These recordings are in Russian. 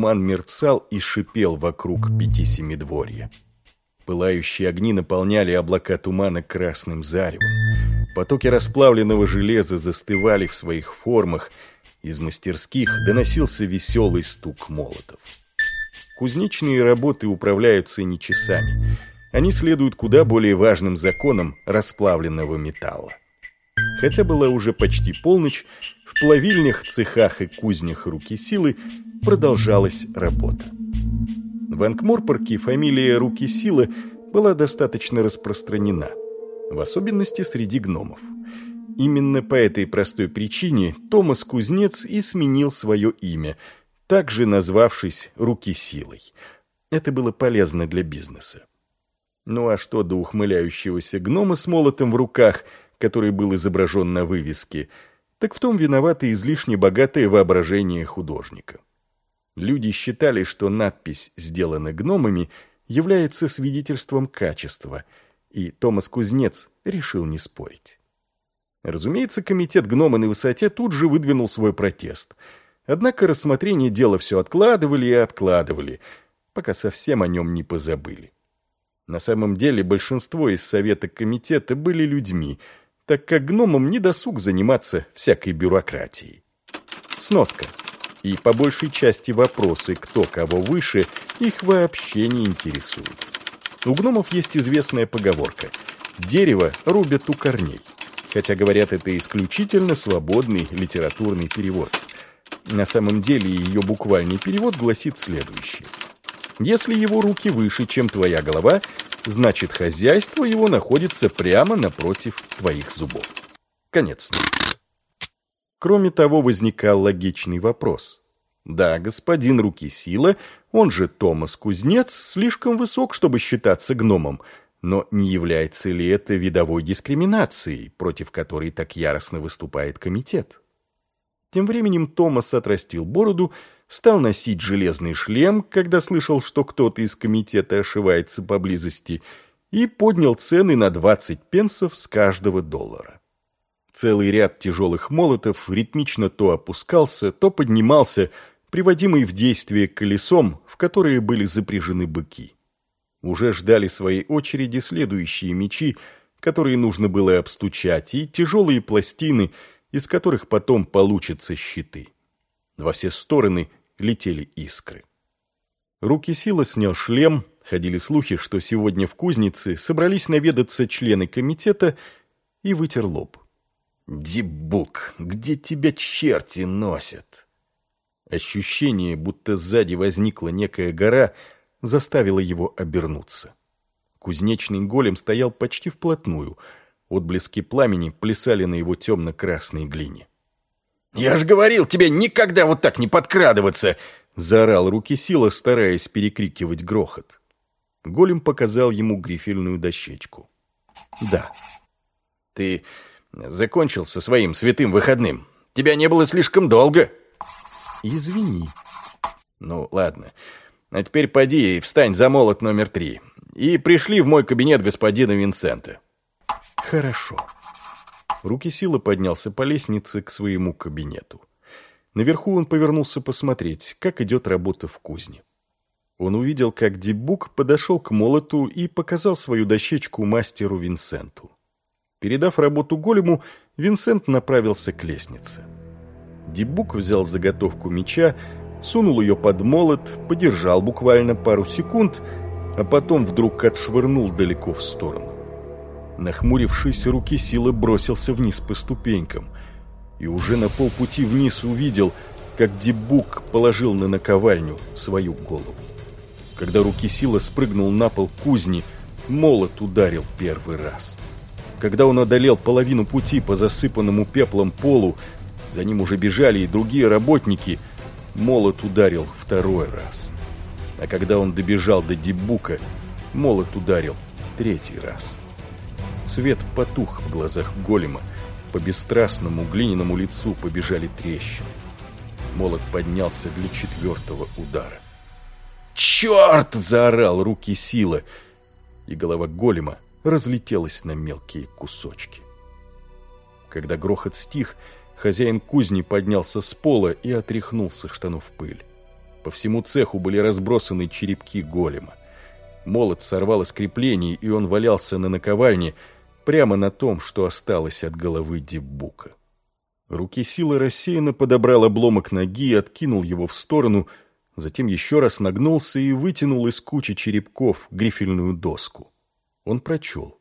туман мерцал и шипел вокруг 5-семидворья. Пылающие огни наполняли облака тумана красным заревом. Потоки расплавленного железа застывали в своих формах. Из мастерских доносился веселый стук молотов. Кузнечные работы управляются не часами. Они следуют куда более важным законам расплавленного металла. Хотя была уже почти полночь, в плавильнях, цехах и кузнях руки силы продолжалась работа. В Анкморпорке фамилия руки силы была достаточно распространена, в особенности среди гномов. Именно по этой простой причине Томас Кузнец и сменил свое имя, также назвавшись руки силой. Это было полезно для бизнеса. Ну а что до ухмыляющегося гнома с молотом в руках, который был изображен на вывеске, так в том виновато излишне богатое воображение художника. Люди считали, что надпись «Сделано гномами» является свидетельством качества, и Томас Кузнец решил не спорить. Разумеется, комитет «Гномы на высоте» тут же выдвинул свой протест. Однако рассмотрение дела все откладывали и откладывали, пока совсем о нем не позабыли. На самом деле большинство из совета комитета были людьми, так как гномам не досуг заниматься всякой бюрократией. Сноска. И по большей части вопросы, кто кого выше, их вообще не интересуют. У гномов есть известная поговорка: «Дерево рубят у корней», хотя, говорят, это исключительно свободный литературный перевод. На самом деле ее буквальный перевод гласит следующее: «Если его руки выше, чем твоя голова, значит, хозяйство его находится прямо напротив твоих зубов». Конец сноски. Кроме того, возникал логичный вопрос. Да, господин Руки Сила, он же Томас Кузнец, слишком высок, чтобы считаться гномом, но не является ли это видовой дискриминацией, против которой так яростно выступает комитет? Тем временем Томас отрастил бороду, стал носить железный шлем, когда слышал, что кто-то из комитета ошивается поблизости, и поднял цены на 20 пенсов с каждого доллара. Целый ряд тяжелых молотов ритмично то опускался, то поднимался, приводимый в действие колесом, в которое были запряжены быки. Уже ждали своей очереди следующие мечи, которые нужно было обстучать, и тяжелые пластины, из которых потом получатся щиты. Во все стороны летели искры. Руки Сила снял шлем, ходили слухи, что сегодня в кузнице собрались наведаться члены комитета, и вытер лоб. «Дибук, где тебя черти носят?» Ощущение, будто сзади возникла некая гора, заставило его обернуться. Кузнечный голем стоял почти вплотную, отблески пламени плясали на его темно-красной глине. «Я ж говорил тебе никогда вот так не подкрадываться!» — заорал Руки Сила, стараясь перекрикивать грохот. Голем показал ему грифельную дощечку. «Да». «Ты закончил со своим святым выходным. Тебя не было слишком долго». «Извини». «Ну, ладно. А теперь поди и встань за молот номер 3. И пришли в мой кабинет господина Винсента». «Хорошо». Руки Сила поднялся по лестнице к своему кабинету. Наверху он повернулся посмотреть, как идет работа в кузне. Он увидел, как Дибук подошел к молоту и показал свою дощечку мастеру Винсенту. Передав работу голему, Винсент направился к лестнице. Дибук взял заготовку меча, сунул ее под молот, подержал буквально пару секунд, а потом вдруг отшвырнул далеко в сторону. Нахмурившись, Руки Сила бросился вниз по ступенькам и уже на полпути вниз увидел, как Дибук положил на наковальню свою голову. Когда Руки Сила спрыгнул на пол кузни, молот ударил первый раз. Когда он одолел половину пути по засыпанному пеплом полу, за ним уже бежали и другие работники, молот ударил второй раз. А когда он добежал до Дибука, молот ударил третий раз. Свет потух в глазах голема, по бесстрастному глиняному лицу побежали трещины. Молот поднялся для 4-го удара. «Черт!» — заорал Руки Сила, и голова голема разлетелась на мелкие кусочки. Когда грохот стих, хозяин кузни поднялся с пола и отряхнул со штанов пыль. По всему цеху были разбросаны черепки голема. Молот сорвало с креплений, и он валялся на наковальне прямо на том, что осталось от головы Дипбука. Руки силы рассеянно подобрал обломок ноги и откинул его в сторону, затем еще раз нагнулся и вытянул из кучи черепков грифельную доску. Он прочел: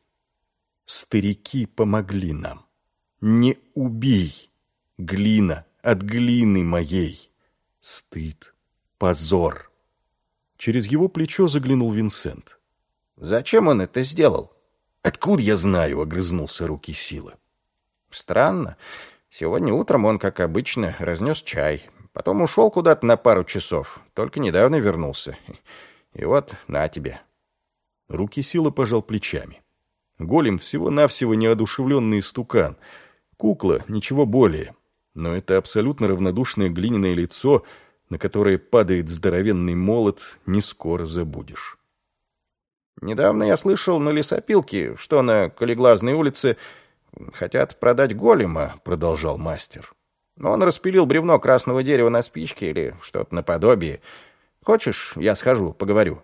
«Старики помогли нам. Не убий, глина от глины моей. Стыд, позор». Через его плечо заглянул Винсент. «Зачем он это сделал?» «Откуда я знаю?» — огрызнулся руки силы. «Странно. Сегодня утром он, как обычно, разнес чай. Потом ушел куда-то на пару часов. Только недавно вернулся. И вот, на тебе». Руки силы пожал плечами. Голем всего-навсего неодушевленный истукан. Кукла, ничего более. Но это абсолютно равнодушное глиняное лицо, на которое падает здоровенный молот, не скоро забудешь. «Недавно я слышал на лесопилке, что на Калеглазной улице хотят продать голема», — продолжал мастер. «Но он распилил бревно красного дерева на спичке или что-то наподобие. Хочешь, я схожу, поговорю?»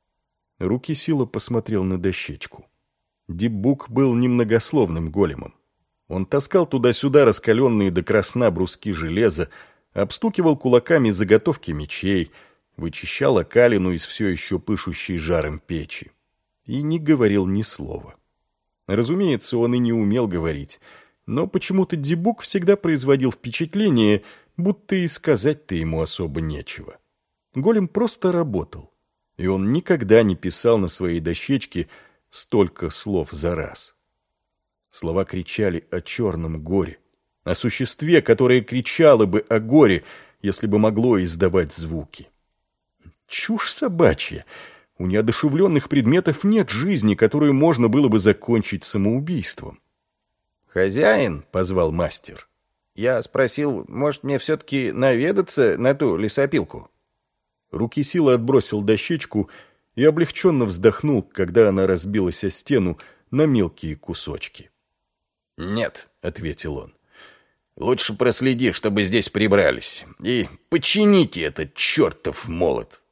Руки сила посмотрел на дощечку. Дипбук был немногословным големом. Он таскал туда-сюда раскаленные до красна бруски железа, обстукивал кулаками заготовки мечей, вычищал окалину из все еще пышущей жаром печи. И не говорил ни слова. Разумеется, он и не умел говорить, но почему-то Дипбук всегда производил впечатление, будто и сказать-то ему особо нечего. Голем просто работал, и он никогда не писал на своей дощечке столько слов за раз. Слова кричали о черном горе, о существе, которое кричало бы о горе, если бы могло издавать звуки. Чушь собачья! У неодушевленных предметов нет жизни, которую можно было бы закончить самоубийством. «Хозяин», — позвал мастер. «Я спросил, может, мне все-таки наведаться на ту лесопилку?» Руки силы отбросил дощечку и облегченно вздохнул, когда она разбилась о стену на мелкие кусочки. «Нет», — ответил он. «Лучше проследи, чтобы здесь прибрались. И почините этот чертов молот».